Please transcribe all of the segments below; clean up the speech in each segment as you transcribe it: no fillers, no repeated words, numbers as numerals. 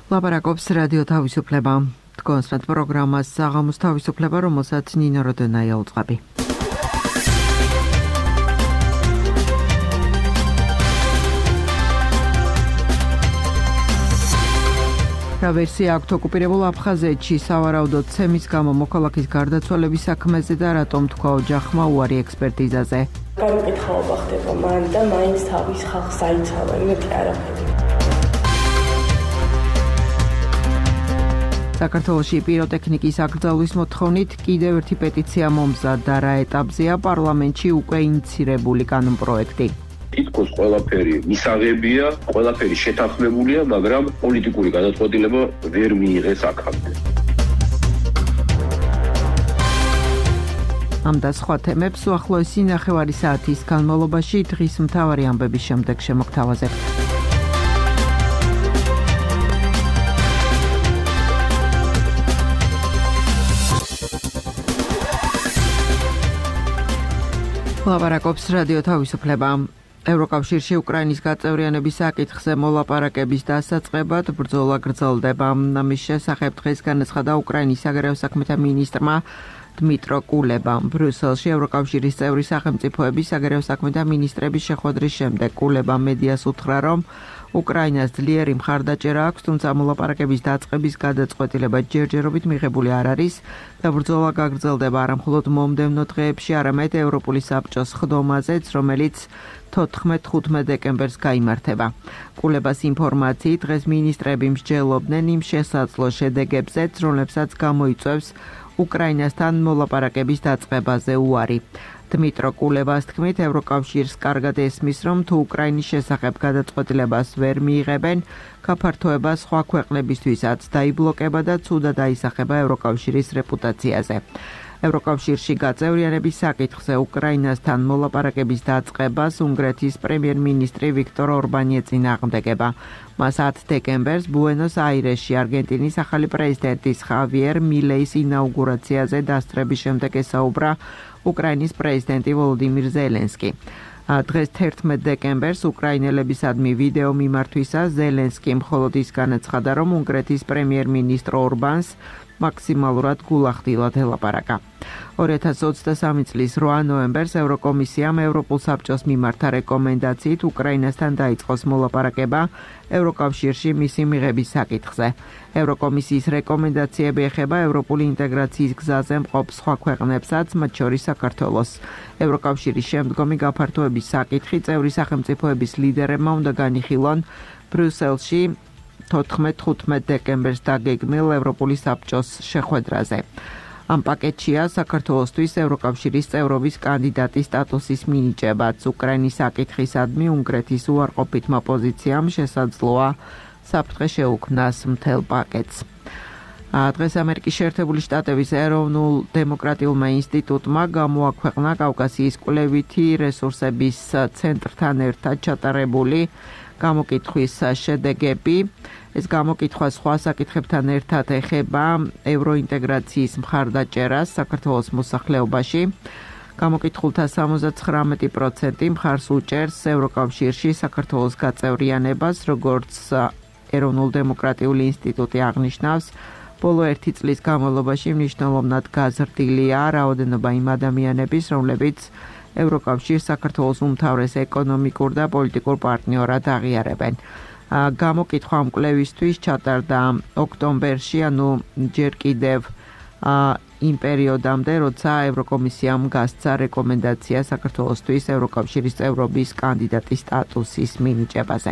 ლაპარაკობს რადიო თავისუფლება. კონსტანტ პროგრამას საღამოს თავისუფლება, რომელსაც ნინო როდენაია უწყები. რა ვერსია აქვთ ოკუპირებულ აფხაზეთში სავარაუდოდ ცემის გამო მოქალაქის გარდაცვალების საქმეზე და რატომ თქვა ოჯახმა უარი ექსპერტიზაზე. გამოკითხაობა ხდება მან და მაინც თავის ხალხს აიცავა, მეტი არაფერი. საქართველოში პიროტექნიკის აკრძალვის მოთხოვნით კიდევ ერთი პეტიცია მომზადდა, რა ეტაპზეა პარლამენტში უკვე ინიცირებული კანონპროექტი. თითქოს ყველაფერი მისაღებია, ყველაფერი შეთანხმებულია, მაგრამ პოლიტიკური გადაწყვეტილება ვერ მიიღეს აქამდე. ამ და სხვა თემებს უახლოესი ნახევარი საათის განმავლობაში დღის მთავარი ამბების შემდეგ შემოგთავაზებთ. ლაპარაკობს რადიო თავისუფლება. ევროკავშირში უკრაინის გაწევრიანების საკითხზე მოლაპარაკების დასაწყებად ბრძოლა გრძელდება. ამის შესახებ დღეს განაცხადა უკრაინის საგარეო საქმეთა მინისტრმა დმიტრო კულებამ. ბრიუსელში ევროკავშირის წევრი სახელმწიფოების საგარეო საქმეთა მინისტრების შეხვედრის შემდეგ კულებამ მედიას უთხრა, რომ უკრაინას ძლიერი მხარდაჭერა აქვს, თუმცა მოლაპარაკების დაწყების გადაწყვეტილება ჯერჯერობით მიღებული არ არის და ბრძოლა გაგრძელდება არა მხოლოდ მომდევნო დღეებში, არამედ ევროპული საბჭოს ხდომაზეც, რომელიც 14-15 დეკემბერს გაიმართება. კულებას ინფორმაციით დღეს მინისტრები მსჯელობდნენ იმ შესაძლო შედეგებზეც, რომლებსაც გამოიწვევს უკრაინასთან მოლაპარაკების დაწყებაზე უარი. დმიტრო კულებას თქმით, ევროკავშირს კარგად ესმის, რომ თუ უკრაინის შესახებ გადაწყვეტილებას ვერ მიიღებენ, გაფართოება სხვა ქვეყნებისთვისაც დაიბლოკება და ცუდად აისახება ევროკავშირის რეპუტაციაზე. ევროკავშირში გაწევრიანების საკითხზე უკრაინასთან მოლაპარაკების დაწყებას უნგრეთის პრემიერ-მინისტრი ვიქტორ ორბანი ეწინააღმდეგება. მას 10 დეკემბერს ბუენოს-აირესში არგენტინის ახალი პრეზიდენტის ხავიერ მილეის ინაუგურაციაზე დასწრების შემდეგ ესაუბრა უკრაინის პრეზიდენტი ვოლოდიმირ ზელენსკი. დღეს 11 დეკემბერს უკრაინელებისადმი ვიდეო მიმართვისას ზელენსკი მხოლოდ ის განაცხადა, რომ უნგრეთის პრემიერ-მინისტრ ორბანს მაქსიმალურად გულახდილად ელაპარაკა. 2023 წლის 8 ნოემბერს ევროკომისიამ ევროპულ საბჭოს მიმართა რეკომენდაციით უკრაინასთან დაიწყოს მოლაპარაკება ევროკავშირში მისი მიღების საკითხზე. ევროკომისიის რეკომენდაციები ეხება ევროპული ინტეგრაციის გზაზე მყოფ სხვა ქვეყნებსაც, მათ შორის საქართველოს. ევროკავშირის შემდგომი გაფართოების საკითხი წევრი სახელმწიფოების ლიდერებმა უნდა განიხილონ ბრიუსელში 14-15 დეკემბერს დაგეგმილ ევროპული საბჭოს შეხვედრაზე. ამ პაკეტშია საქართველოსთვის ევროკავშირის წევრობის კანდიდატის სტატუსის მინიჭებაც. უკრაინის საკითხისადმი უნგრეთის უარყოფითმა პოზიციამ შესაძლოა საფრთხე შეუქმნას მთელ პაკეტს. დღეს ამერიკის შეერთებული შტატების ეროვნულ დემოკრატიულმა ინსტიტუტმა გამოაქვეყნა კავკასიის კვლევითი რესურსების ცენტრთან ერთად ჩატარებული გამოკითხვის შედეგები. ეს გამოკითხვა სხვა საკითხებთან ერთად ეხება ევროინტეგრაციის მხარდაჭერას საქართველოს მოსახლეობაში. გამოკითხულთა 79% მხარს უჭერს ევროკავშირში საქართველოს გაწევრიანებას, როგორც ეროვნულ დემოკრატიული ინსტიტუტი აღნიშნავს. ბოლო 1 წლის განმავლობაში მნიშვნელოვნად გაზრდილია რაოდენობა იმ ადამიანების, რომლებიც ევროკავშირს საქართველოს უმთავრეს ეკონომიკურ და პოლიტიკურ პარტნიორად აღიარებენ. გამოკითხვა ამ კვლევისთვის ჩატარდა ოქტომბერში, ანუ ჯერ კიდევ იმ პერიოდამდე, როცა ევროკომისიამ გასცა რეკომენდაცია საქართველოსთვის ევროკავშირის წევრობის კანდიდატის სტატუსის მინიჭებაზე.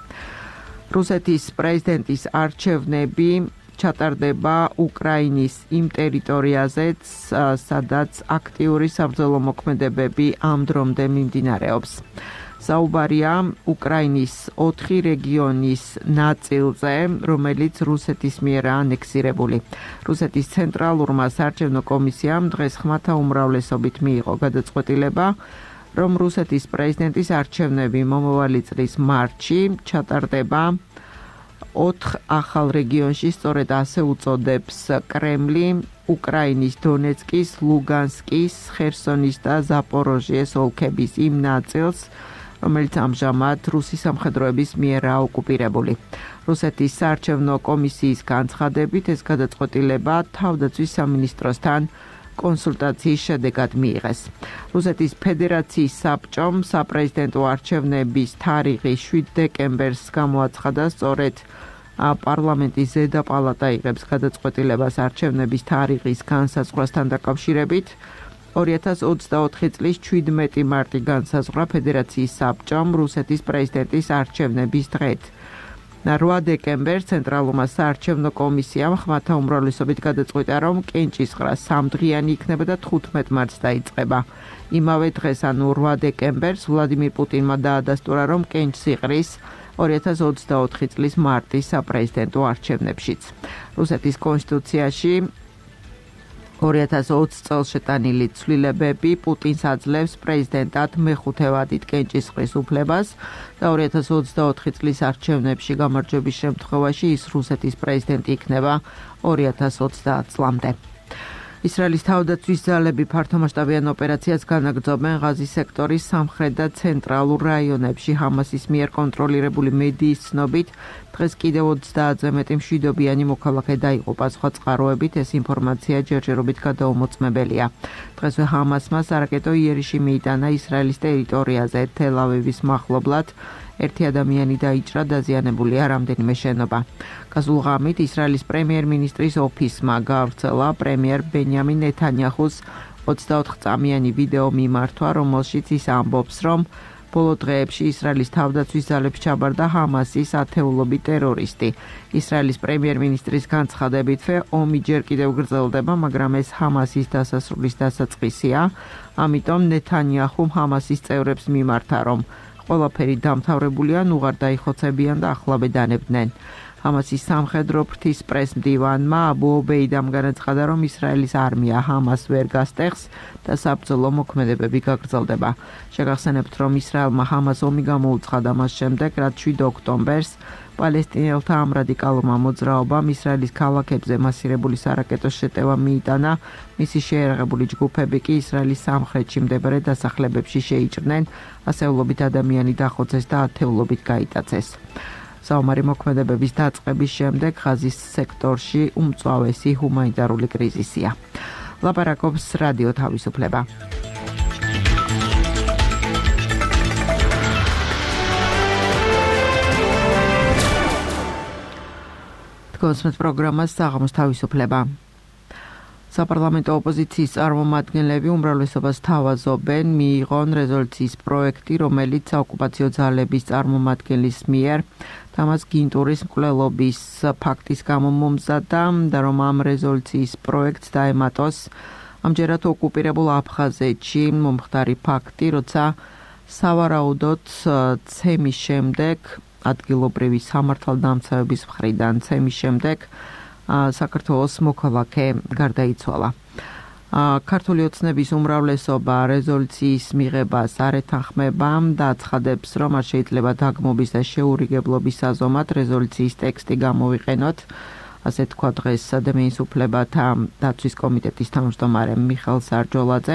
რუსეთის პრეზიდენტის არჩევნები ჩატარდება უკრაინის იმ ტერიტორიაზეც, სადაც აქტიური საბრძოლო მოქმედებები ამ დრომდე მიმდინარეობს. საუბარია უკრაინის 4 რეგიონის ნაწილზე, რომელიც რუსეთის მიერ ანექსირებული. რუსეთის ცენტრალურმა საარჩევნო კომისიამ დღეს ხმათა უმრავლესობით მიიღო გადაწყვეტილება, რომ რუსეთის პრეზიდენტის არჩევნები მომავალი წლის მარტში ჩატარდება 4 ახალ რეგიონში, სწორედ ასე უწოდებს კრემლი უკრაინის დონეცკის, ლუგანსკის, ხერსონის და ზაპოროჟიეს ოლქების იმ ნაწილს, რომელიც ამჟამად რუსი სამხედროების მიერაა ოკუპირებული. რუსეთის საარჩევნო კომისიის განცხადებით ეს გადაწყვეტილება თავდაცვის სამინისტროსთან კონსულტაციის შედეგად მიიღეს. რუსეთის ფედერაციის საბჭომ საპრეზიდენტო არჩევნების თარიღი 7 დეკემბერს გამოაცხადა, სწორედ პარლამენტის ზედა პალატა იღებს გადაწყვეტილებას არჩევნების თარიღის განსაზღვრასთან დაკავშირებით. 2024 წლის 17 მარტი განსაზღვრა ფედერაციის საბჭომ რუსეთის პრეზიდენტის არჩევნების დღედ. 8 დეკემბერს ცენტრალურმა საარჩევნო კომისიამ ხმათა უმრავლესობით გადაწყვიტა, რომ კენჭისყრა 3 დღიანი იქნება და 15 მარტს დაიწყება. იმავე დღეს, ანუ 8 დეკემბერს, ვლადიმირ პუტინმა დაადასტურა, რომ კენჭს იყრის 2024 წლის მარტის საპრეზიდენტო არჩევნებშიც. რუსეთის კონსტიტუციაში 2020 წელს შეტანილი ცვლილებები პუტინს აძლევს პრეზიდენტად მეხუთე ვადით კენჭისყრის უფლებას და 2024 წლის არჩევნებში გამარჯვების შემთხვევაში ის რუსეთის პრეზიდენტი იქნება 2030 წლამდე. ისრაელის თავდაცვის ძალები ფართომასშტაბიან ოპერაციას განაგრძობენ ღაზის სექტორის სამხრეთ და ცენტრალურ რაიონებში. ჰამასის მიერ კონტროლირებული მედიის ცნობით, დღეს კიდევ 30-ზე მეტი მშვიდობიანი მოქალაქე დაიღუპა. სხვა წყაროებით ეს ინფორმაცია ჯერჯერობით გადაუმოწმებელია. დღესვე ჰამასმა სარაკეტო იერიში მიიტანა ისრაელის ტერიტორიაზე. თელ-ავივის მახლობლად ერთი ადამიანი დაიჭრა, დაზიანებულია რამდენიმე შენობა. გასულ ღამით ისრაელის პრემიერ-მინისტრის ოფისმა გაავრცელა პრემიერ ბენიამინ ნეთანიაჰუს 24 წამიანი ვიდეო მიმართვა, რომელშიც ის ამბობს, რომ ბოლო დღეებში ისრაელის თავდაცვის ძალებს ჩაბარდა ჰამასის ათეულობი ტერორისტი. ისრაელის პრემიერ-მინისტრის განცხადებითვე ომი ჯერ კიდევ გრძელდება, მაგრამ ეს ჰამასის დასასრულის დასაწყისია. ამიტომ ნეთანიაჰუმ ჰამასის წევრებს მიმართა, რომ ყველაფერი დამთავრებულია, უღარ დაიხოცებიან და ახლავე დანებდნენ. ჰამასის სამხედრო ფრთის პრეს-მდივანმა აბუ ობეიდამ განაცხადა, რომ ისრაელის არმია ჰამას ვერ გასტეხს და საბრძოლო მოქმედებები გაგრძელდება. შეგახსენებთ, რომ ისრაელმა ჰამას ომი გამოუცხადა მას შემდეგ, რაც 7 ოქტომბერს პალესტინელთა ამ რადიკალურმა მოძრაობამ ისრაელის ქალაქებზე მასირებული სარაკეტო შეტევა მიიტანა. მისი შეიარაღებული ჯგუფები კი ისრაელის სამხრეთში მდებარე დასახლებებში შეიჭრნენ, ასეულობით ადამიანი დახოცეს და ათეულობით გაიტაცეს. საომარი მოქმედებების დაწყების შემდეგ ღაზის სექტორში უმწვავესი ჰუმანიტარული კრიზისია. ლაპარაკობს რადიო თავისუფლება. კონსმეთ პროგრამას საღამოს თავისუფლება. საპარლამენტო ოპოზიციის წარმომადგენლები უმრავლესობას თავაზობენ, მიიღონ რეზოლუციის პროექტი, რომელიც საოკუპაციო ძალების წარმომადგენლის მიერ თამაზ გინტურის მკვლელობის ფაქტის გამო მომზადდა და რომ ამ რეზოლუციის პროექტს დაემატოს ამჯერად ოკუპირებულ აფხაზეთში მომხდარი ფაქტი, როცა სავარაუდოდ ცემის შემდეგ ადგილობრივი სამართალდამცავების მხრიდან ცემის შემდეგ საქართველოს მოქალაქე გარდაიცვალა. ქართული ოცნების უმრავლესობა რეზოლუციის მიღებას არ ეთანხმება და აცხადებს, რომ არ შეიძლება დაგმობის და შეურიგებლობის საზომად რეზოლუციის ტექსტი გამოვიყენოთ. ასე თქვა დღეს ადამიანის უფლებათა დაცვის კომიტეტის თავმჯდომარე მიხეილ სარჯოლაძე.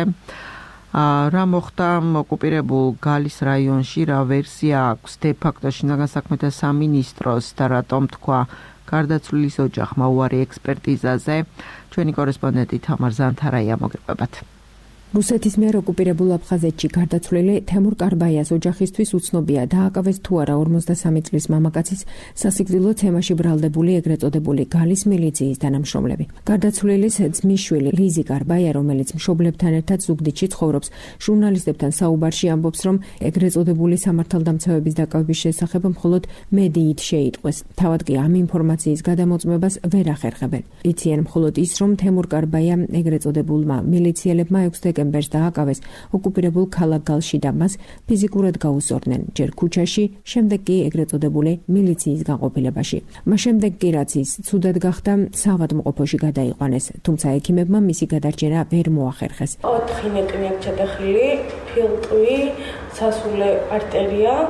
რა მოხდა ოკუპირებულ გალის რაიონში, რა ვერსია აქვს დე-ფაქტო შინაგან საქმეთა სამინისტროს და რატომ თქვა გარდაცვლილის ოჯახმა უარი ექსპერტიზაზე. ჩვენი კორესპონდენტი თამარ ზანთარაია მოგებებათ. რუსეთის მიერ ოკუპირებულ აფხაზეთში გარდაცვლილი თემურ კარბაიას ოჯახისთვის უცნობია, დააკავეს თუ არა 53 წლის მამაკაცის სასიკვდილო თემაში ბრალდებული ეგრეთ წოდებული გალის მილიციის თანამშრომლები. გარდაცვლილის ძმისშვილი ლიზი კარბაია, რომელიც მშობლებთან ერთად ზუგდიდში ცხოვრობს, ჟურნალისტებთან საუბარში ამბობს, რომ ეგრეთ წოდებული სამართალდამცავების დაკავების შესახებ მხოლოდ მედიით შეიტყვეს. თავად კი ამ ინფორმაციის გადამოწმებას ვერ ახერხებენ. იციან მხოლოდ ის, რომ თემურ კარბაია ეგრეთ წოდებულმა მილიციელებმა 6 დეკემბერს დააკავეს ოკუპირებულ ქალაქ გალში და მას ფიზიკურად გაუსწორდნენ, ჯერ ქუჩაში, შემდეგ კი ეგრეთ წოდებული მილიციის განყოფილებაში. მას შემდეგ კი რაც ის ცუდად გახდა, საავადმყოფოში გადაიყვანეს, თუმცა ექიმებმა მისი გადარჩენა ვერ მოახერხეს. 4 ნეტრი აქვს ჩატეხილი, ფილტვი, სასულე არტერია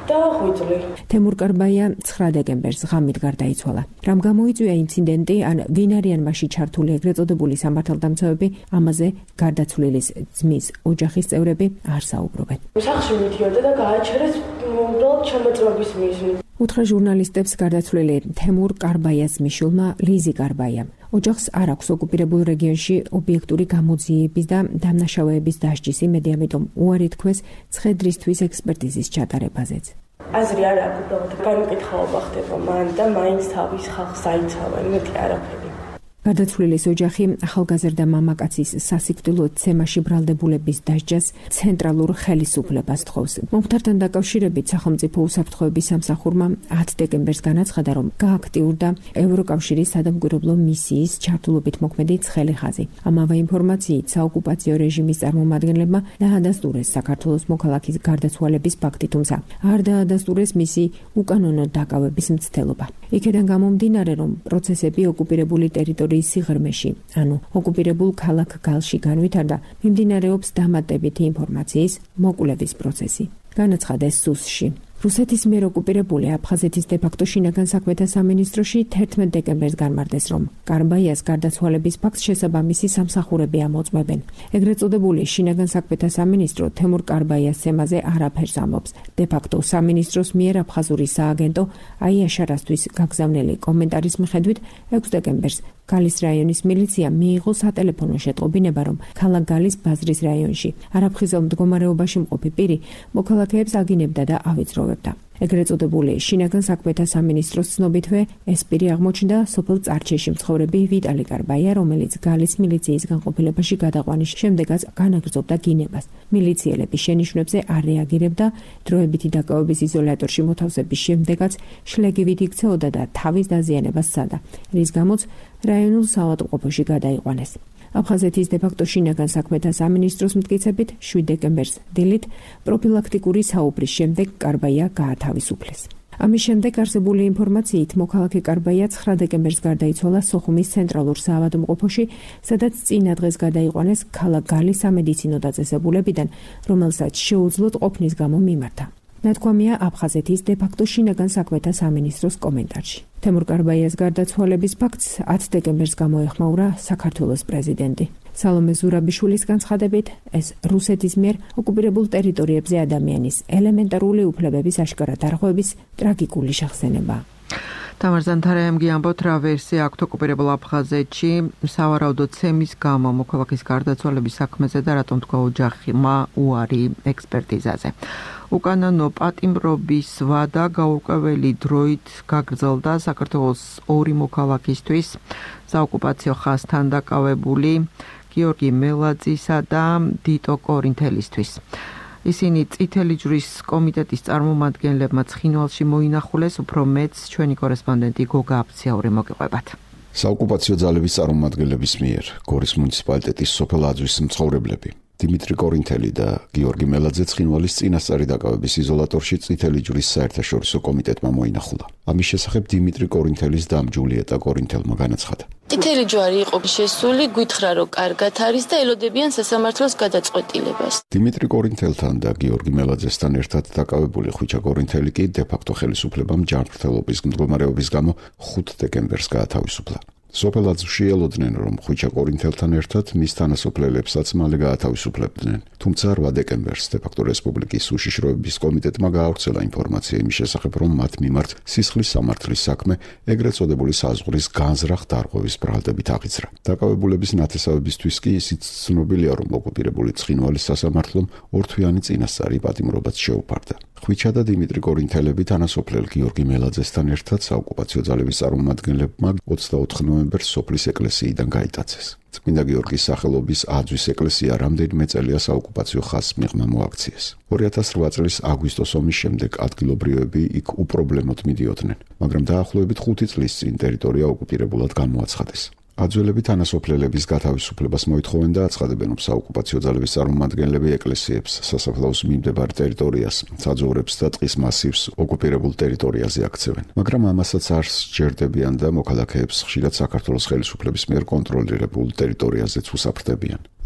დაახვიძლი. თემურ კარბაია 9 დეკემბერს ღამით გარდაიცვალა. რამ გამოიწვია ინციდენტი, ან ვინ არიან მასში ჩართული ეგრეთ წოდებული სამართალდამცავები, ამაზე გარდაცვლილის ძმის ოჯახის წევრები არ საუბრობენ. სახლში მიდიოდა და გააჩერეს უბრალოდ ჩამოწმების მიზნით. უთხრა ჟურნალისტებს გარდაცვლილი თემურ კარბაიას მიშულმა ლიზი კარბაიამ. ოჯახს არ აქვს ოკუპირებულ რეგიონში ობიექტური გამოძიების და დამნაშავეების დასჯის იმედი, ამიტომ უარი თქვეს ცხედრისთვის ექსპერტიზის ჩატარებაზეც. აზრი არ აქვს, უბრალოდ განუკითხაობა ხდება მან და მაინც თავის ხალხს აიცავენ, მეტი არაფერი. გარდაცვლილის ოჯახი ახალგაზრდა მამაკაცის სასიკვდილო ცემაში ბრალდებულების დასჯას ცენტრალურ ხელისუფლებას თხოვს. მომხდართან დაკავშირებით სახელმწიფო უსაფრთხოების სამსახურმა 10 დეკემბერს განაცხადა, რომ გააქტიურდა ევროკავშირის სადამკვირვებლო მისიის ჩართულობით მოქმედი ცხელი ხაზი. ამავე ინფორმაციით საოკუპაციო რეჟიმის წარმომადგენლებმა დაადასტურეს საქართველოს მოქალაქის გარდაცვალების ფაქტი, თუმცა არ დაადასტურეს მისი უკანონო დაკავების მცდელობა. იქედან გამომდინარე, რომ პროცესები ოკუპირებული ტერიტორიის სიღრმეში, ანუ ოკუპირებულ ქალაქ გალში განვითარდა, მიმდინარეობს დამატებითი ინფორმაციის მოკვლევის პროცესი. განაცხადეს სუსში. რუსეთის მიერ ოკუპირებული აფხაზეთის დე-ფაქტო შინაგან საქმეთა სამინისტროში 11 დეკემბერს განმარტეს, რომ კარბაიას გარდაცვალების ფაქტს შესაბამისი სამსახურები ამოწმებენ. ეგრეთ წოდებული შინაგან საქმეთა სამინისტრო თემურ კარბაიას თემაზე არაფერს ამბობს. დე-ფაქტო სამინისტროს მიერ აფხაზური სააგენტო აიაშარასთვის გაგზავნილი კომენტარის მიხედვით 6 დეკემბერს გალის რაიონის მილიცია მიიღო სატელეფონო შეტყობინება, რომ ქალაქ გალის ბაზრის რაიონში არაფხიზელ მდგომარეობაში მყოფი პირი მოქალაქეებს აგინებდა და ავიწროვებდა. ეგრეთ წოდებული შინაგან საქმეთა სამინისტროს ცნობითვე ეს პირი აღმოჩნდა სოფელ წარჩეში მცხოვრები ვიტალი კარბაია, რომელიც გალის მილიციის განყოფილებაში გადაყვანის შემდეგაც განაგრძობდა გინებას. მილიციელები შენიშვნებზე არ რეაგირებდა, დროებითი დაკავების იზოლატორში მოთავსების შემდეგაც შლეგივით იქცეოდა და თავის დაზიანებას სცადა, რის გამოც რაიონულ საავადმყოფოში გადაიყვანეს. აფხაზეთის დე-ფაქტო შინაგან საქმეთა სამინისტროს მტკიცებით 7 დეკემბერს დილით პროფილაქტიკური საუბრის შემდეგ კარბაია გაათავისუფლეს. ამის შემდეგ არსებული ინფორმაციით მოქალაქე კარბაია 9 დეკემბერს გარდაიცვალა სოხუმის ცენტრალურ საავადმყოფოში, სადაც წინა დღეს გადაიყვანეს ქალაქ გალის სამედიცინო დაწესებულებიდან, რომელსაც შეუძლოდ ყოფნის გამო მიმართა. ნათქვამია აფხაზეთის დე-ფაქტო შინაგან საქმეთა სამინისტროს კომენტარში. თემურ კარბაიას გარდაცვალების ფაქტს 10 დეკემბერს გამოეხმაურა საქართველოს პრეზიდენტი. სალომე ზურაბიშვილის განცხადებით, ეს რუსეთის მიერ ოკუპირებულ ტერიტორიებზე ადამიანის ელემენტარული უფლებების აშკარა დარღვევის ტრაგიკული შეხსენებაა. თამარ ზანთარაემ გიამბობთ, რა ვერსია აქვთ ოკუპირებულ აფხაზეთში სავარაუდო ცემის გამო მოქალაქის გარდაცვალების საქმეზე და რატომ თქვა ოჯახმა უარი ექსპერტიზაზე. უკანონო პატიმრობის ვადა გაურკვეველი დროით გაგრძელდა საქართველოს ორი მოქალაქისთვის, საოკუპაციო ხაზთან დაკავებული გიორგი მელაძისა და დიტო კორინთელისთვის. ისინი წითელი ჯვრის კომიტეტის წარმომადგენლებმა ცხინვალში მოინახულეს, უფრო მეტს ჩვენი კორესპონდენტი გოგა აფციაური მოგიყვებათ. საოკუპაციო ძალების წარმომადგენლების მიერ გორის მუნიციპალიტეტის სოფელ აძვის მცხოვრებლები დიმიტრი კორინთელი და გიორგი მელაძე ცხინვალის წინასწარი დაკავების იზოლატორში წითელი ჯვრის საერთაშორისო კომიტეტმა მოინახულა. ამის შესახებ დიმიტრი კორინთელის დამ ჯულიეტა კორინთელმა განაცხადა. წითელი ჯვარი იყო შესული, გითხრა რომ კარგად არის და ელოდებიან სასამართლოს გადაწყვეტილებას. დიმიტრი კორინთელთან და გიორგი მელაძესთან ერთად დაკავებული ხვიჩა კორინთელი კი დე-ფაქტო ხელისუფლებამ ჯანმრთელობის მდგომარეობის გამო 5 დეკემბერს გაათავისუფლა. სოფელ აძვში ელოდნენ, რომ ხვიჩა კორინთელთან ერთად მის თანასოფლელებსაც მალე გაათავისუფლებდნენ. თუმცა 8 დეკემბერს დე-ფაქტო რესპუბლიკის უშიშროების კომიტეტმა გაავრცელა ინფორმაცია იმის შესახებ, რომ მათ მიმართ სისხლის სამართლის საქმე ეგრეთ წოდებული საზღვრის განზრახ დარღვევის ბრალდებით აღიძრა. დაკავებულების ნათესავებისთვის კი ისიც ცნობილია, რომ ოკუპირებული ცხინვალის სასამართლომ ორთვიანი წინასწარი პატიმრობაც შეუფარდა. ხვიჩა და დიმიტრი კორინთელები თანასოფლელ გიორგი მელაძესთან ერთად საოკუპაციო ძალების წარმომადგენლებმა 24 ნოემბერს სოფლის ეკლესიიდან გაიტაცეს. წმინდა გიორგის სახელობის აძვის ეკლესია რამდენიმე წელია საოკუპაციო ხაზს მიღმა მოაქციეს. 2008 წლის აგვისტოს ომის შემდეგ ადგილობრივები იქ უპრობლემოდ მიდიოდნენ, მაგრამ დაახლოებით 5 წლის წინ ტერიტორია ოკუპირებულად გამოაცხადეს. აძველები თანასოფლელების გათავისუფლებას მოითხოვენ და აცხადებენ, რომ საოკუპაციო ძალების წარმომადგენლები ეკლესიებს, სასაფლაოს მიმდებარე ტერიტორიას, საძოვრებს და ტყის მასივს ოკუპირებულ ტერიტორიაზე აქცევენ. მაგრამ ამასაც არ სჯერდებიან და მოქალაქეებს ხშირად საქართველოს ხელისუფლების მიერ კონტროლირებულ ტერიტორიაზეც უსაფრთხებიან.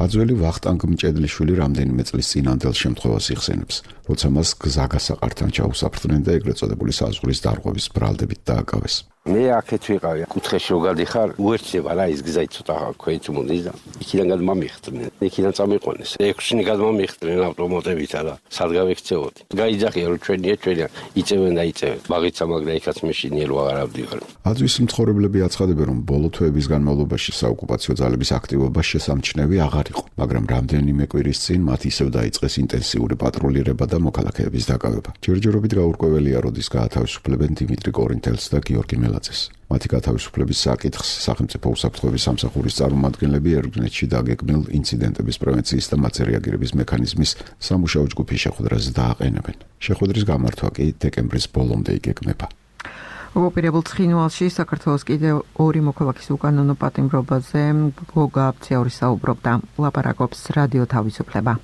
აძველი ვახტანგ მჭედლიშვილი რამდენიმე წლის წინანდელ შემთხვევას იხსენებს, როცა მას გზაგასაყართან ჩაუსაფრთხნენ და ეგრეთ წოდებული საზღვრის დარღვევის ბრალდებით დააკავეს. მე აქეთ ვიყავი, კუთხეში რო გადიხარ, უერთდება რა ის გზა ცოტა ქვეით მომდის და იქიდან გადმამიხდნენ. იქიდან წამიყვანეს. 6-ნი გადმამიხდნენ ავტომატებითა და სად გავიქცეოდი. გაიძახია რომ ჩვენია, იწევენ და იწევენ. მაგიცა მაგდა იქაც მეშინიერ ვაღარ ავდივარ. აძვის მცხოვრებლები აცხადებენ, რომ ბოლო თვეების განმავლობაში საოკუპაციო ძალების აქტივობა შესამჩნევი აღარ იყო, მაგრამ რამდენიმე კვირის წინ მათ ისევ დაიწყეს ინტენსიური პატრულირება და მოქალაქეების დაკავება. ჯერჯერობით გაურკვეველია, როდის გაათავისუფლებენ დიმიტრი კორინთელს და გიორგი მელაძეს. მათი გათავისუფლების საკითხს სახელმწიფო უსაფრთხოების სამსახურის წარმომადგენლები ერგნეთში დაგეგმილ ინციდენტების პრევენციის და მათზე რეაგირების მექანიზმის სამუშაო ჯგუფის შეხვედრაზე დააყენებენ. შეხვედრის გამართვა კი დეკემბრის ბოლომდე იგეგმება. ოკუპირებულ ცხინვალში საქართველოს კიდევ 2 მოქალაქის უკანონო პატიმრობაზე გოგა აფციური საუბრობდა. ლაპარაკობს რადიო თავისუფლება.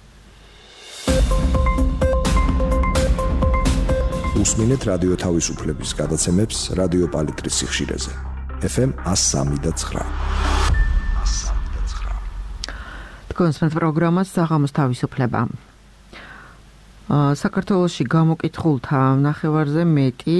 უსმინეთ რადიო თავისუფლების გადაცემებს რადიო პალიტრის სიხშირეზე. FM 103.9. თქვენს პროგრამას საღამოს თავისუფლება. საქართველოში გამოკითხულთა ნახევარზე მეტი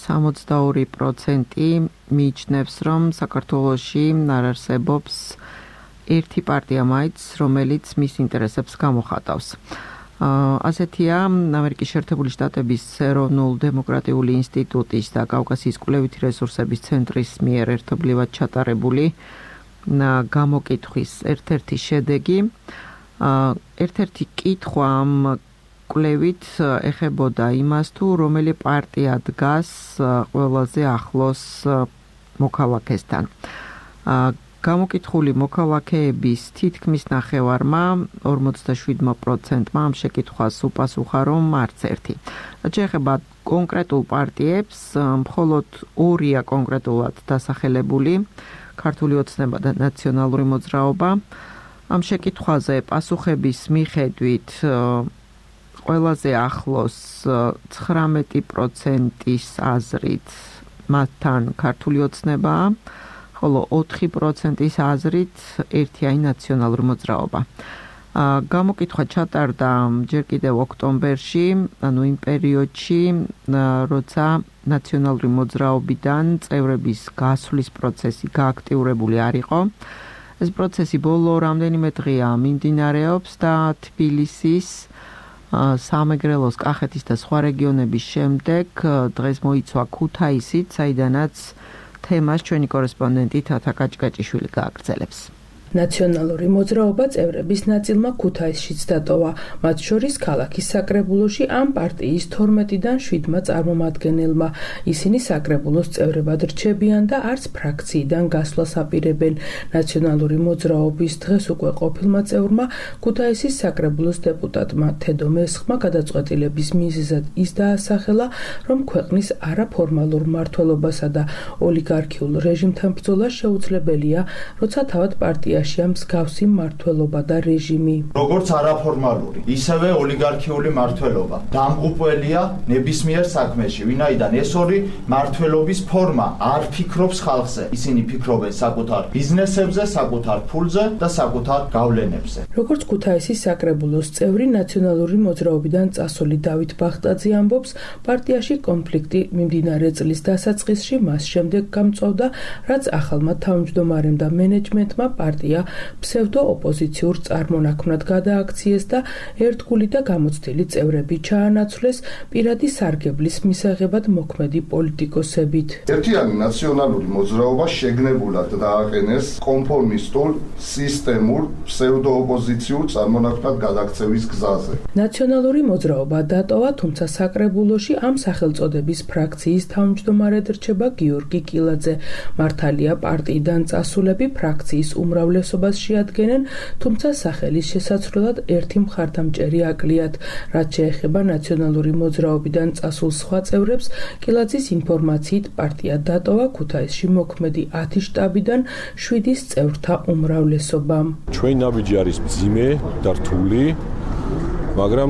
62% მიიჩნევს, რომ საქართველოში არ არსებობს ერთი პარტია მაინც, რომელიც მის ინტერესებს გამოხატავს. ასეთია ამერიკის შეერთებული შტატების ეროვნულ დემოკრატიული ინსტიტუტის და კავკასიის კვლევითი რესურსების ცენტრის მიერ ერთობლივად ჩატარებული გამოკითხვის ერთ-ერთი შედეგი. ერთ-ერთი კითხვა ამ კვლევით ეხებოდა იმას, თუ რომელი პარტია დგას ყველაზე ახლოს მოქალაქესთან. გამოკითხული მოქალაქეების თითქმის ნახევარმა 47%-მა ამ შეკითხვას უპასუხა, რომ არც ერთი. რაც შეეხება კონკრეტულ პარტიებს, მხოლოდ 2-ია კონკრეტულად დასახელებული, ქართული ოცნება და ნაციონალური მოძრაობა. ამ შეკითხვაზე პასუხების მიხედვით ყველაზე ახლოს 19%-ის აზრით მათთან ქართული ოცნებაა, ხოლო 4%-ის აზრით ერთიანი ნაციონალური მოძრაობა. გამოკითხვა ჩატარდა ჯერ კიდევ ოქტომბერში, ანუ იმ პერიოდში, როცა ნაციონალური მოძრაობიდან წევრების გასვლის პროცესი გააქტიურებული არ იყო. ეს პროცესი ბოლო რამდენიმე დღეა მიმდინარეობს და თბილისის, სამეგრელოს, კახეთის და სხვა რეგიონების შემდეგ დღეს მოიცვა ქუთაისით, საიდანაც თემას ჩვენი კორესპონდენტი თათა კაჭკაჭიშვილი გააგრძელებს. ნაციონალური მოძრაობა წევრების ნაწილმა ქუთაისშიც დატოვა, მათ შორის ქალაქის საკრებულოში ამ პარტიის 12-დან 7-მა წარმომადგენელმა. ისინი საკრებულოს წევრებად რჩებიან და არც ფრაქციიდან გასვლას აპირებენ. ნაციონალური მოძრაობის დღეს უკვე ყოფილმა წევრმა ქუთაისის საკრებულოს დეპუტატმა თედო მესხმა გადაწყვეტილების მიზეზად ის დაასახელა, რომ ქვეყნის არაფორმალურ მმართველობასა და ოლიგარქიულ რეჟიმთან ბრძოლა შეუძლებელია, როცა თავად პარტია მსგავსი მმართველობა და რეჟიმი. როგორც არაფორმალური, ისევე ოლიგარქიული მმართველობა დამღუპველია ნებისმიერ საქმეში, ვინაიდან ეს ორი მმართველობის ფორმა არ ფიქრობს ხალხზე. ისინი ფიქრობენ საკუთარ ბიზნესებზე, საკუთარ ფულზე და საკუთარ გავლენებზე. როგორც ქუთაისის საკრებულოს წევრი ნაციონალური მოძრაობიდან წასული დავით ბახტაძე ამბობს, პარტიაში კონფლიქტი მიმდინარე წლის დასაწყისში მას შემდეგ გამწვავდა, რაც ახალმა თავმჯდომარემ და მენეჯმენტმა პარტია ფსევდო-ოპოზიციურ წარმონაქმნად გადააქციეს და ერთგული და გამოცდილი წევრები ჩაანაცვლეს პირადი სარგებლის მისაღებად მოქმედი პოლიტიკოსებით. ერთიანი ნაციონალური მოძრაობა შეგნებულად დააყენეს კონფორმისტულ, სისტემურ, ფსევდო-ოპოზიციურ წარმონაქმნად გადაქცევის გზაზე. ნაციონალური მოძრაობა დატოვა, თუმცა საკრებულოში ამ სახელწოდების ფრაქციის თავმჯდომარედ რჩება გიორგი კილაძე. მართალია პარტიიდან წასულები ფრაქციის უმრავლესობას შეადგენენ, თუმცა სახელის შესაცვლელად ერთი მხარდამჭერი აკლიათ. რაც შეეხება ნაციონალური მოძრაობიდან წასულ სხვა წევრებს, კილაძის ინფორმაციით პარტია დატოვა ქუთაისში მოქმედი 10 შტაბიდან 7-ის წევრთა უმრავლესობამ. ჩვენი ნაბიჯი არის მძიმე და რთული, მაგრამ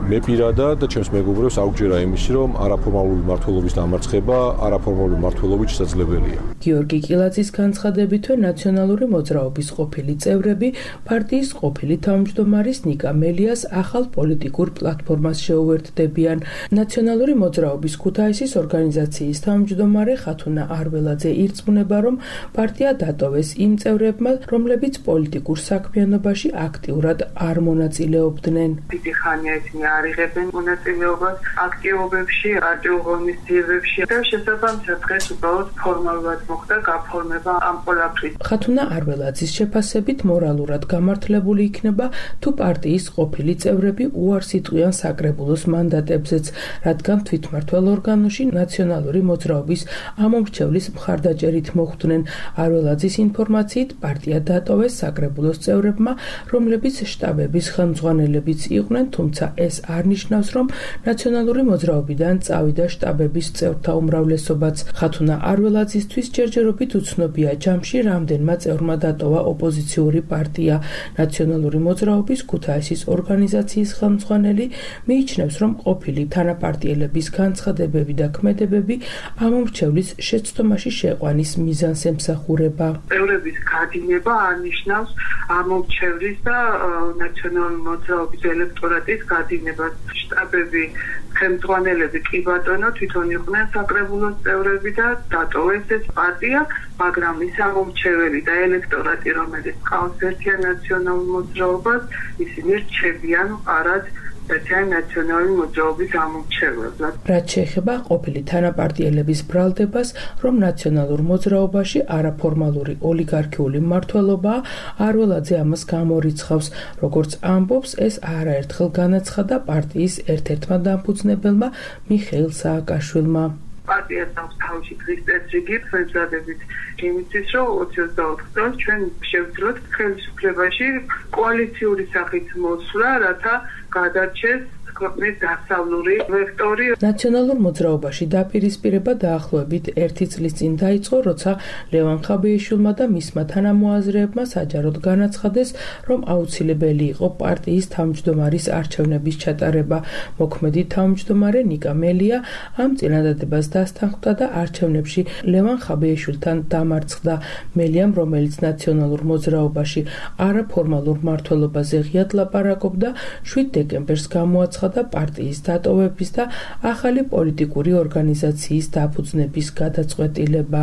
მე პირადად და ჩემს მეგობრებს აუგჯერა იმისი, რომ არაფორმალური მმართველობის დამარცხება არაფორმალური მმართველობით შესაძლებელია. გიორგი კილაძის განცხადებით, ნაციონალური მოძრაობის ყოფილი წევრები პარტიის ყოფილი თავმჯდომარის ნიკა მელიას ახალ პოლიტიკურ პლატფორმას შეუერთდებიან. ნაციონალური მოძრაობის ქუთაისის ორგანიზაციის თავმჯდომარე ხათუნა არველაძე ირწმუნება, რომ პარტია დატოვეს იმ წევრებმა, რომლებიც პოლიტიკურ საქმიანობაში აქტიურად არ მონაწილეობდნენ. დიდი ხანია ისინი არ იღებენ მონაწილეობას აქტივობებში, პარტიულ ღონისძიებებში და შესაბამისად დღეს უბრალოდ ფორმალურად მოხდა გაფორმება ამ ყველაფრის. ხათუნა არველაძის შეფასებით მორალურად გამართლებული იქნება, თუ პარტიის ყოფილი წევრები უარს იტყვიან საკრებულოს მანდატებზეც, რადგან თვითმმართველ ორგანოში ნაციონალური მოძრაობის ამომრჩევლის მხარდაჭერით მოხვდნენ. არველაძის ინფორმაციით პარტია დატოვეს საკრებულოს წევრებმა, რომლებიც შტაბების ხელმძღვანელებიც იყვნენ, თუმცა ეს არ ნიშნავს, რომ ნაციონალური მოძრაობიდან წავიდა შტაბების წევრთა უმრავლესობაც. ხათუნა არველაძისთვის ჯერჯერობით უცნობია ჯამში რამდენმა წევრმა დატოვა ოპოზიციური პარტია. ნაციონალური მოძრაობის ქუთაისის ორგანიზაციის ხელმძღვანელი მიიჩნევს, რომ ყოფილი თანაპარტიელების განცხადებები და ქმედებები ამომრჩევლის შეცდომაში შეყვანის მიზანს ემსახურება. წევრების გადინება არნიშნავს ამომრჩევლის და ნაციონალური მოძრაობის ელექტორატის გადინებას. შტაბები, ხელმძღვანელები კი ბატონო თვითონ იყვნენ საკრებულოს წევრები და დატოვეს ეს პარტია, მაგრამ ის ამომრჩეველი და ელექტორატი, რომელიც ყავს ერთიან ნაციონალურ მოძრაობას, ისინი რჩებიან არად ერთიან ნაციონალური მოძრაობის ამომრჩევლად. რაც შეეხება ყოფილი თანაპარტიელების ბრალდებას, რომ ნაციონალურ მოძრაობაში არაფორმალური ოლიგარქიული მმართველობაა, არველაძე ამას გამორიცხავს. როგორც ამბობს, ეს არაერთხელ განაცხადა პარტიის ერთ-ერთმა დამფუძნებელმა მიხეილ სააკაშვილმა. პარტიას აქვს თავში დღის წესრიგი, ხელმძღვანელობით იმისთვის, რომ 24 წელს ჩვენ შევძლოთ ხელისუფლებაში კოალიციური სახით მოსვლა, რათა გადარჩეს ქვეყნის დასავლური ვექტორი. ნაციონალურ მოძრაობაში დაპირისპირება დაახლოებით 1 წლის წინ დაიწყო, როცა ლევან ხაბეიშვილმა და მისმა თანამოაზრეებმა საჯაროდ განაცხადეს, რომ აუცილებელი იყო პარტიის თავმჯდომარის არჩევნების ჩატარება. მოქმედი თავმჯდომარე ნიკა მელია ამ წინადადებას დასთანხმდა და არჩევნებში ლევან ხაბეიშვილთან დამარცხდა. მელიამ, რომელიც ნაციონალურ მოძრაობაში არაფორმალურ მმართველობაზე ღიად ლაპარაკობდა, 7 დეკემბერს გამოაცხადა პარტიის დატოვების და ახალი პოლიტიკური ორგანიზაციის დაფუძნების გადაწყვეტილება.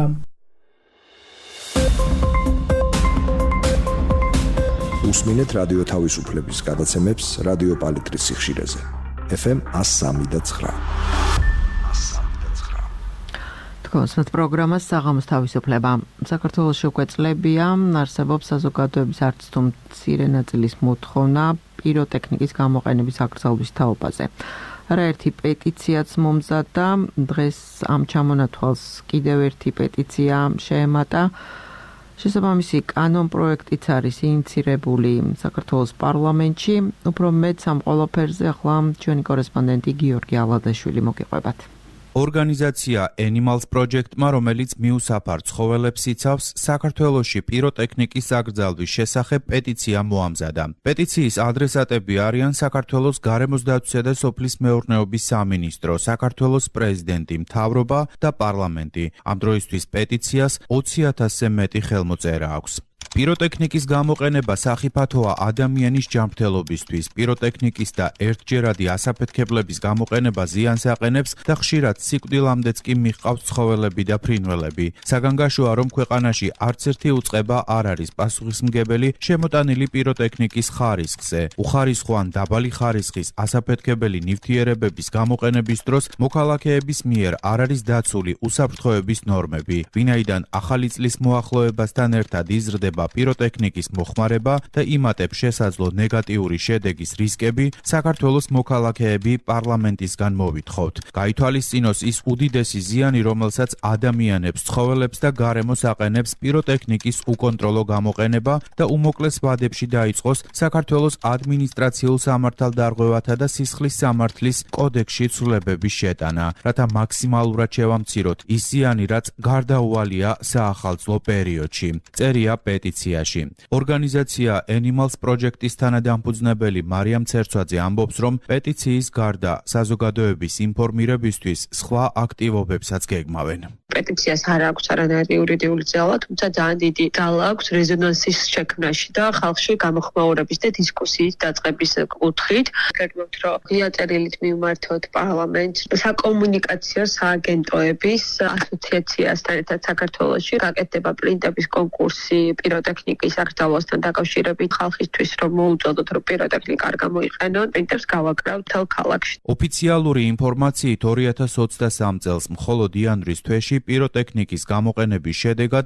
უსმინეთ რადიო თავისუფლების გადაცემებს რადიო პალიტრის სიხშირეზე. FM 103.9. თქვენს პროგრამას საღამოს თავისუფლება. საქართველოში უკვე წლებია არსებობს საზოგადოების არც თუ მცირე ნაწილის მოთხოვნა პიროტექნიკის გამოყენების აკრძალვის თაობაზე. არაერთი პეტიციაც მომზადდა, დღეს ამ ჩამონათვალს კიდევ ერთი პეტიცია შეემატა. შესაბამისი კანონპროექტიც არის ინიცირებული საქართველოს პარლამენტში. უფრო მეტ ამ ყველაფერზე ახლა ჩვენი კორესპონდენტი გიორგი ალადაშვილი მოგიყვებათ. ორგანიზაცია Animals Project-მა, რომელიც მიუსაფარ ცხოველებს იცავს, საქართველოში პიროტექნიკის აკრძალვის შესახებ პეტიცია მოამზადა. პეტიციის ადრესატები არიან საქართველოს გარემოს დაცვისა და სოფლის მეურნეობის სამინისტრო, საქართველოს პრეზიდენტი, მთავრობა და პარლამენტი. ამ დროისთვის პეტიციას 20,000-ზე მეტი ხელმოწერა აქვს. პიროტექნიკის გამოყენება სახიფათოა ადამიანის ჯანმრთელობისთვის. პიროტექნიკის და ერთჯერადი ასაფეთქებლების გამოყენება ზიანს აყენებს და ხშირად სიკვდილამდეც კი მიჰყავს ცხოველები და ფრინველები. საგანგაშოა, რომ ქვეყანაში არც ერთი უწყება არ არის პასუხისმგებელი შემოტანილი პიროტექნიკის ხარისხზე. უხარისხო ან დაბალი ხარისხის ასაფეთქებელი ნივთიერებების გამოყენების დროს მოქალაქეების მიერ არ არის დაცული უსაფრთხოების ნორმები, ვინაიდან ახალი წლის მოახლოებასთან ერთად იზრდება პიროტექნიკის მოხმარება და იმატებს შესაძლო ნეგატიური შედეგის რისკები, საქართველოს მოქალაქეები პარლამენტისგან მოვითხოვთ. გაითვალისწინოს ის უდიდესი ზიანი, რომელსაც ადამიანებს, ცხოველებს და გარემოს აყენებს პიროტექნიკის უკონტროლო გამოყენება და უმოკლეს ვადებში დაიწყოს საქართველოს ადმინისტრაციულ სამართალდარღვევათა და სისხლის სამართლის კოდექსში ცვლილებების შეტანა, რათა მაქსიმალურად შევამციროთ ის ზიანი, რაც გარდაუვალია საახალწლო პერიოდში. წერია პეტიცია პეტიციაში. ორგანიზაცია Animals Project-ის თანადამფუძნებელი მარიამ ცერცვაძე ამბობს, რომ პეტიციის გარდა საზოგადოების ინფორმირებისთვის სხვა აქტივობებსაც გეგმავენ. პეტიციას არ აქვს არანაირი იურიდიული ძალა, თუმცა ძალიან დიდი ძალა აქვს რეზონანსის შექმნაში და ხალხში გამოხმაურების და დისკუსიის დაწყების კუთხით. გეგმავთ, რომ ღია წერილით მივმართოთ პარლამენტს საკომუნიკაციო სააგენტოების ასოციაციასთან ერთად საქართველოში გაკეთდება პრინტების კონკურსი პიროტექნიკის აკრძალვასთან დაკავშირებით ხალხისთვის, რომ მოუწოდოთ, რომ პიროტექნიკა არ გამოიყენონ, პრინტებს გავაკრავთ მთელ ქალაქში. ოფიციალური ინფორმაციით 2023 წელს მხოლოდ იანვრის თვეში პიროტექნიკის გამოყენების შედეგად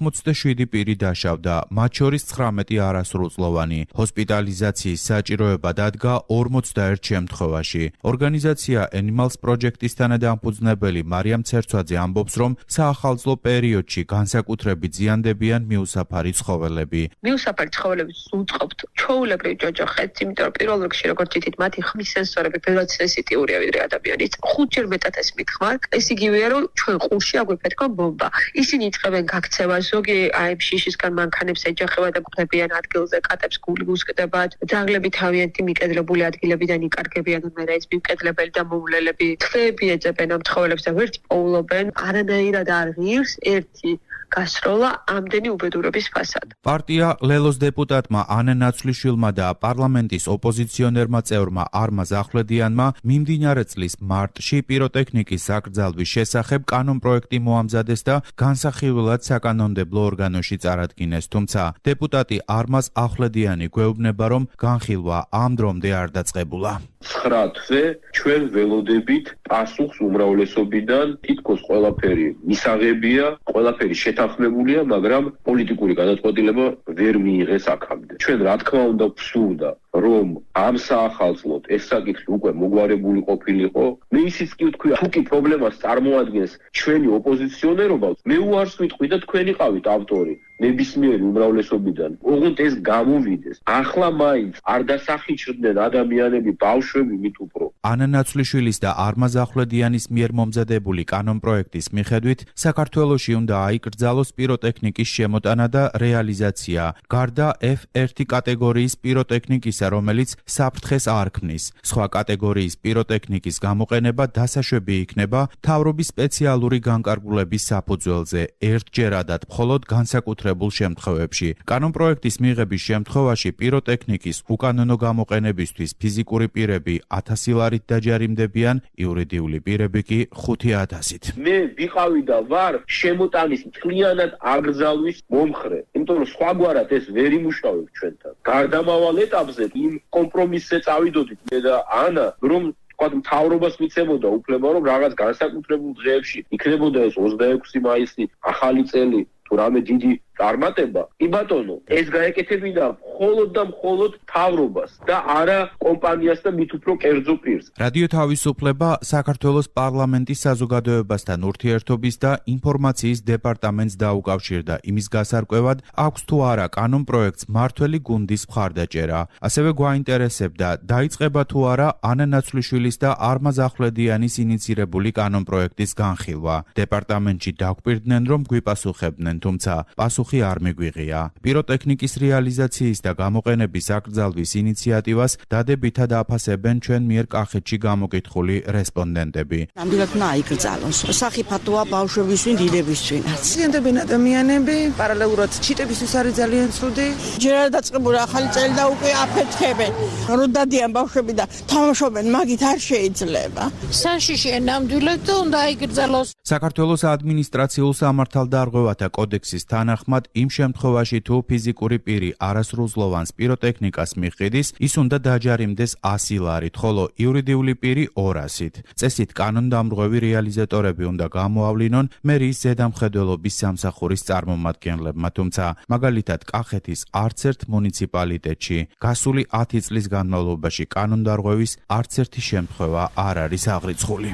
87 პირი დაშავდა, მათ შორის 19 არასრულწლოვანი. ჰოსპიტალიზაციის საჭიროება დადგა 41 შემთხვევაში. ორგანიზაცია Animals Project-ის თანადამფუძნებელი მარიამ ცერცვაძე ამბობს, რომ საახალწლო პერიოდში განსაკუთრებით ზიანდებიან მიუსაფარი ცხოველები. მიუსაფარი ცხოველების უწყობთ ჩვეულებრივ ჯოჯოხეთს, იმიტომ რომ პირველ რიგში როგორც ითით, მათი ხმის სენსორები ბევრად სენსიტიურია ვიდრე ადამიანის. 5 ჯერ მეტად ეს მითხმარ, ეს იგივეა, რომ ჩვენ ყურში აგვიფეთქვა ბომბა. ისინი იწყებენ გაქცევას, ზოგი აი შიშისგან მანქანებს ეჯახება და გულებიან ადგილზე, კატებს გული უსკდებათ, ძაღლები თავიანთი მიკედლებული ადგილებიდან იკარგებიან, მერე ეს მიკედლებელი და მოვლელები თვეები ეძებენ ამ ცხოველებს და ვერც პოულობენ, არანაირად არ ღირს ერთი გასროლა ამდენი უბედურების ფასად. პარტია ლელოს დეპუტატმა ანა ნაცვლიშვილმა და პარლამენტის ოპოზიციონერმა წევრმა არმაზ ახვლედიანმა მიმდინარე წლის მარტში პიროტექნიკის საკრძალვის შესახებ კანონპროექტი მოამზადეს და განსახილველად საკანონმდებლო ორგანოში წარადგინეს, თუმცა დეპუტატი არმაზ ახვლედიანი გვეუბნება, რომ განხილვა ამ დრომდე არ დაწყებულა. 9 თვე ჩვენ ველოდებით პასუხს უმრავლესობიდან, თითქოს ყველაფერი მისაღებია, ყველაფერი შეთანხმებულია, მაგრამ პოლიტიკური გადაწყვეტილება ვერ მიიღეს აქამდე. ჩვენ რა თქმა უნდა ვსურდა, რომ ამ საახალწლოდ ეს საკითხი უკვე მოგვარებული ყოფილიყო. მე ისიც კი ვთქვი, თუ კი პრობლემას წარმოადგენს ჩვენი ოპოზიციონერობა, მე უარს ვიტყვი და თქვენ იყავით ავტორი ნებისმიერი უმრავლესობიდან. ოღონდ ეს გამოვიდეს. ახლა მაინც არ დასახიჭრდნენ ადამიანები, ბავშვები მით უფრო. ანა ნაცვლიშვილის და არმაზ ახვლედიანის მიერ მომზადებული კანონპროექტის მიხედვით საქართველოში უნდა აიკრძალოს პიროტექნიკის შემოტანა და რეალიზაცია, გარდა F1 კატეგორიის პიროტექნიკისა, რომელიც საფრთხეს არ ქმნის. სხვა კატეგორიის პიროტექნიკის გამოყენება დასაშვები იქნება მთავრობის სპეციალური განკარგულების საფუძველზე, ერთჯერადად მხოლოდ განსაკუთრებულ შემთხვევებში. კანონპროექტის მიღების შემთხვევაში პიროტექნიკის უკანონო გამოყენებისთვის ფიზიკური პირები 1000 ლარით დაჯარიმდებიან, იურიდიული პირები კი 5000-ით. მე ვიყავი და ვარ შემოტანის მთლიანად აკრძალვის მომხრე, იმიტომ რომ სხვაგვარად ეს ვერ იმუშავებს ჩვენთან. გარდამავალ ეტაპზე იმ კომპრომისზე წავიდოდით მე და ანა, რომ თქვათ მთავრობას მიცემოდა უფლება, რომ რაღაც განსაკუთრებულ დღეებში იქნებოდა ეს 26 მაისი, ახალი წელი, თუ რამე დიდი წარმატება, კი ბატონო, ეს გაეკეთებინა მხოლოდ და მხოლოდ მთავრობას და არა კომპანიას და მით უფრო კერძო პირს. რადიო თავისუფლება საქართველოს პარლამენტის საზოგადოებასთან ურთიერთობის და ინფორმაციის დეპარტამენტს დაუკავშირდა იმის გასარკვევად, აქვს თუ არა კანონპროექტს მართველი გუნდის მხარდაჭერა. ასევე გვაინტერესებდა, დაიწყება თუ არა ანა ნაცვლიშვილის და არმაზ ახვლედიანის ინიცირებული კანონპროექტის განხილვა. დეპარტამენტში დაგვპირდნენ, რომ გვიპასუხებდნენ, თუმცა პასუხი არ მიგვიღია. პიროტექნიკის რეალიზაციის და გამოყენების აკრძალვის ინიციატივას დადებითად აფასებენ ჩვენ მიერ კახეთში გამოკითხული რესპონდენტები. ნამდვილად უნდა აიკრძალოს. სახიფათოა ბავშვებისვინ, დიდებისვინაც. ზიანდებიან ადამიანები, პარალელურად ჩიტებისთვის არის ძალიან ცუდი. ჯერ არ დაწყებული ახალი წელი და უკვე აფეთქებენ. რომ დადიან ბავშვები და თამაშობენ, მაგით არ შეიძლება. საშიშია ნამდვილად და უნდა აიკრძალოს. საქართველოს ადმინისტრაციულ სამართალდარღვევათა კოდექსის თანახმად, იმ შემთხვევაში თუ ფიზიკური პირი არასრულწლოვანს პიროტექნიკას მიჰყიდის, ის უნდა დაჯარიმდეს 100 ლარით, ხოლო იურიდიული პირი 200-ით. წესით კანონდამრღვევი რეალიზატორები უნდა გამოავლინონ მერიის ზედამხედველობის სამსახურის წარმომადგენლებმა, თუმცა მაგალითად კახეთის არც ერთ მუნიციპალიტეტში გასული 10 წლის განმავლობაში კანონდარღვევის არც ერთი შემთხვევა არ არის აღრიცხული.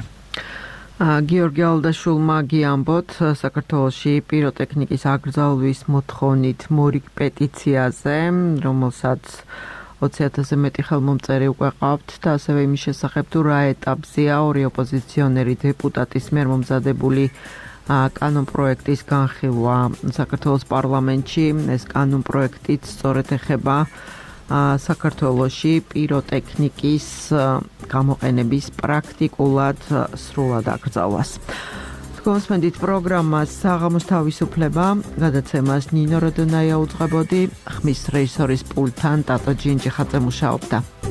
გიორგი ალდაშვილმა გიამბოთ საქართველოში პიროტექნიკის აკრძალვის მოთხოვნით მორიგ პეტიციაზე, რომელსაც 20,000-ზე მეტი ხელმომწერი უკვე ყავთ და ასევე იმის შესახებ თუ რა ეტაპზეა ორი ოპოზიციონერი დეპუტატის მიერ მომზადებული კანონპროექტის განხილვა საქართველოს პარლამენტში. ეს კანონპროექტიც სწორედ ეხება საქართველოში პიროტექნიკის გამოყენების პრაქტიკულად სრულად აკრძალვას. Თქვენსმენდით პროგრამას საღამოს თავისუფლება, გადაცემას ნინო როდონაია უძღვებოდი, ხმის რეჟისორის პულტთან ტატო ჯინჯიხაძე მუშაობდა.